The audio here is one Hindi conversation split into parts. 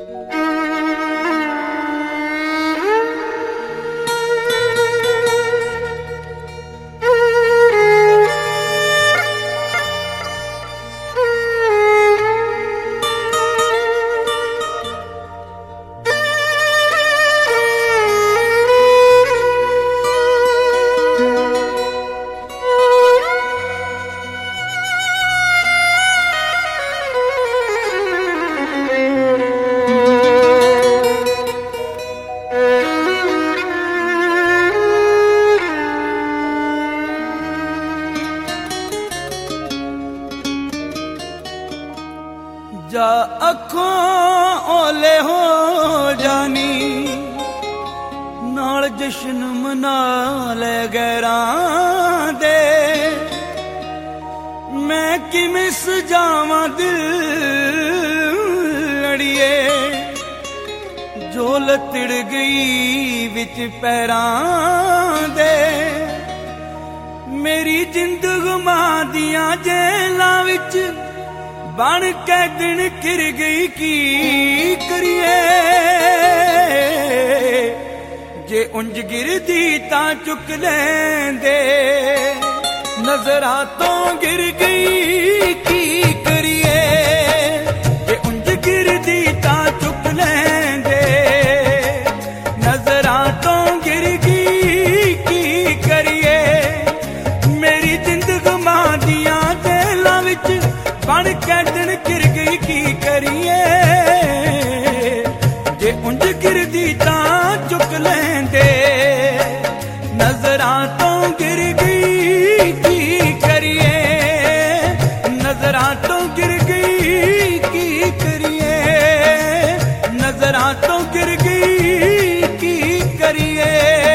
जा अखों ओले हो जानी नाल जश्न मना ले गैरां दे मैं किवें सजावां दिल अड़िए झोल तिड़ गई विच पैरां दे मेरी जिंद गुमा दियां जेलां विच बन के दिन घिर गई की करिए जे उंज गिरदी तां चुक लेंदे नजरां तो गिर गई की करिए जे उंज गिरदी तां चुक लेंदे नजरां तो गिर गई की करिए मेरी जिंद गुमा दियां जेलां विच बन के दिन गिर गई की करिए जे उंज गिरदी तां चुक लेंदे नजरां तो गिर गई की करिए नजरां तो गिर गई की करिए नजरां तो गिर गई की करिए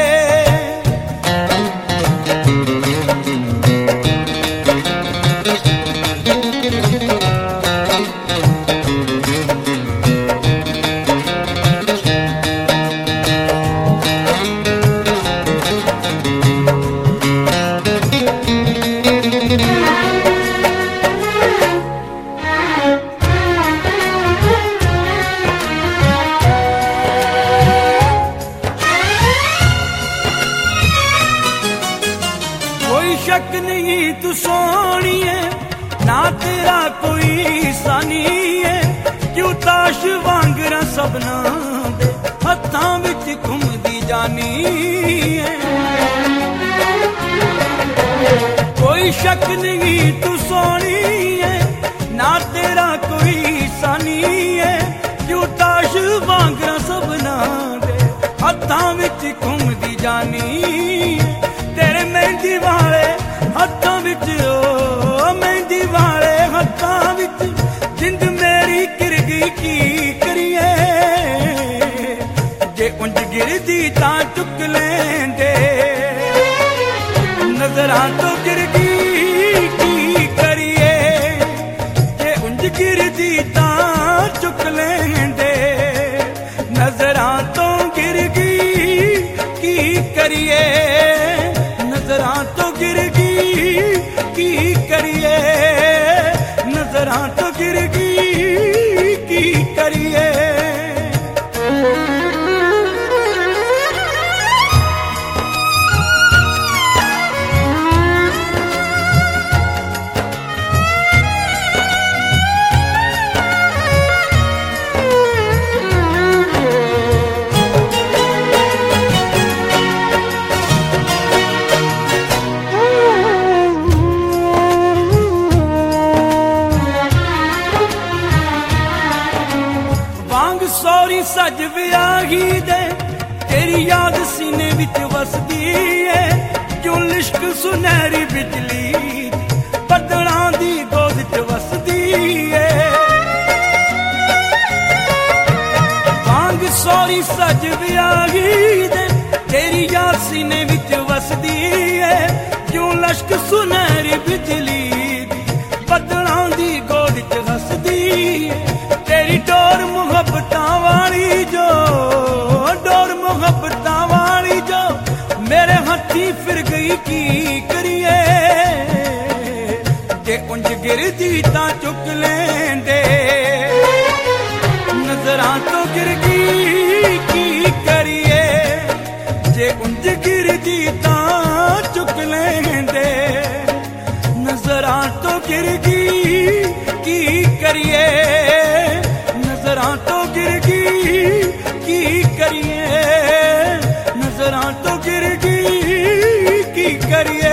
शक नहीं तू सोनी है ना तेरा कोई सानी है क्यों ताश वांगरा सबना दे हत्थां विच घुमदी जानी है कोई शक नहीं तू सोनी है ना तेरा कोई सानी है क्यों ताश वांगरा सबना दे हत्थां विच घुमदी जानी है तेरे मेहंदी वाले हत्थां विच ओ मेहंदी वाले हत्थां विच जिंद मेरी गिर गई की करिए जे उंज गिरदी तां चुक लेंदे नजरां तो गिर गई की करिए जे उंज गिरदी तां चुक लेंदे नजरां तो गिर गई की करिए नजरां तो गिर गई की करिए नजरां तो गिर गई की करिए सौरी सज वियाही दे तेरी याद सीने विच वसदी है क्यों लिश्क सुनहरी बिजली बदलां दी गोद च वसदी है वांग सौरी सज वियाही दे तेरी याद सीने विच वसदी है क्यों लिश्क सुनहरी बिजली बदलां दी गोद च वसदी है तेरी डोर मुहब्बतां वाली जो डोर मुहब्बतां वाली जो मेरे हथी फिर गई की करिए जे उंज गिरदी तां चुक लेंदे नजरां तो गिर गई की करिए।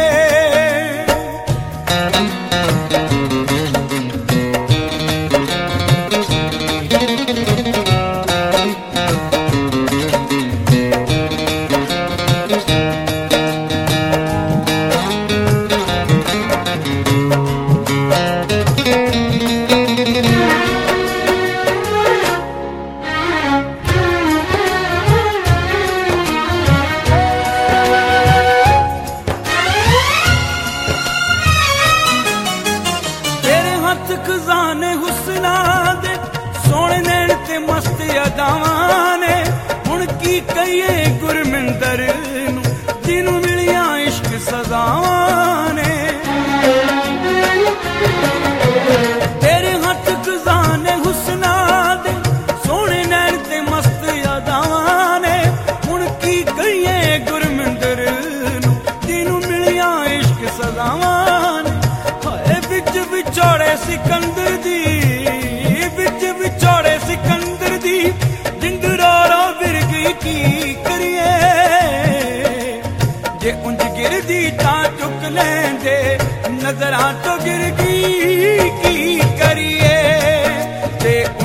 खजाने हुस्ना दे सोने नैन ते मस्त अदावां ने हुण की कहिए गुरमिंदर नू जिनू मिलिया इश्क सजावां ने। तेरे हथ खजाने हुस्ना दे सोने नैन ते मस्त अदावां ने हुण की कहिए गुरमिंदर नू जिनू मिलिया इश्क सजावां ने। बिच विछोड़े सिकंदर दी बिच विछोड़े सिकंदर दी जिंद रो रो विर गई की करिए। जे उंज गिरदी तां चुक लेंदे नजरां तो गिर गई की करिए। ते